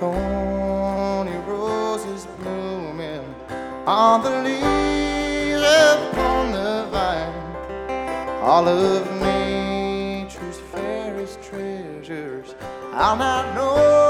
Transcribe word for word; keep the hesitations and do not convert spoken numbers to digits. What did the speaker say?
thorny roses blooming on the leaves upon the vine, all of nature's fairest treasures I'll not know.